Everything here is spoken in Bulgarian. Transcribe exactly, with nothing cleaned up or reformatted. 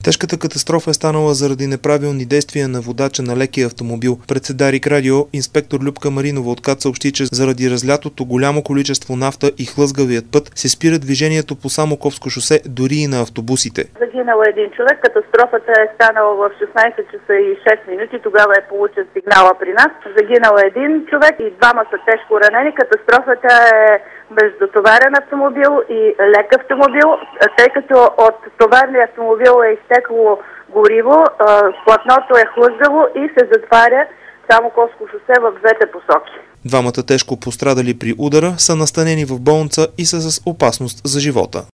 Тежката катастрофа е станала заради неправилни действия на водача на лекия автомобил. Пред Дарик радио инспектор Любка Маринова от КАТ съобщи, че заради разлятото голямо количество нафта и хлъзгавият път се спира движението по Самоковско шосе, дори и на автобусите. Загинал е един човек. Катастрофата е станала в шестнайсет часа и шест минути. Тогава е получен сигнала при нас. Загинал е един човек и двама са тежко ранени. Катастрофата е междутоварен автомобил и лек автомобил, тъй като от товарния автомобил е изтекло гориво, платното е хлъзгаво и се затваря Самоковско шосе в двете посоки. Двамата тежко пострадали при удара са настанени в болница и са с опасност за живота.